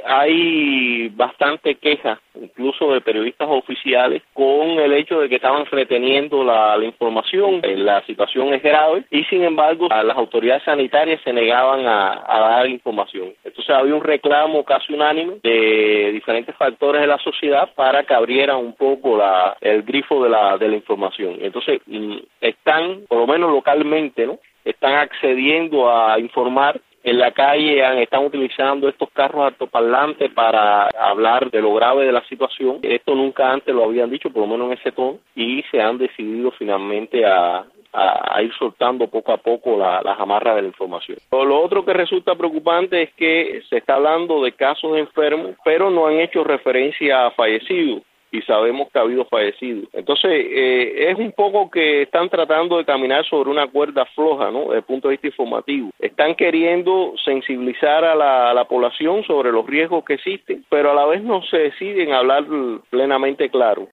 hay bastante queja, incluso de periodistas oficiales, con el hecho de que estaban reteniendo la información. La situación es grave y, sin embargo, las autoridades sanitarias se negaban a dar información. Entonces había un reclamo casi unánime de diferentes factores de la sociedad para que abrieran un poco el grifo de la información. Entonces están, por lo menos localmente, ¿no?, están accediendo a informar. En la calle están utilizando estos carros altoparlantes para hablar de lo grave de la situación. Esto nunca antes lo habían dicho, por lo menos en ese tono, y se han decidido finalmente a ir soltando poco a poco las amarras de la información. Lo otro que resulta preocupante es que se está hablando de casos de enfermos, pero no han hecho referencia a fallecidos, y sabemos que ha habido fallecidos. Entonces, es un poco que están tratando de caminar sobre una cuerda floja, ¿no?, desde el punto de vista informativo. Están queriendo sensibilizar a la población sobre los riesgos que existen, pero a la vez no se deciden hablar plenamente claro.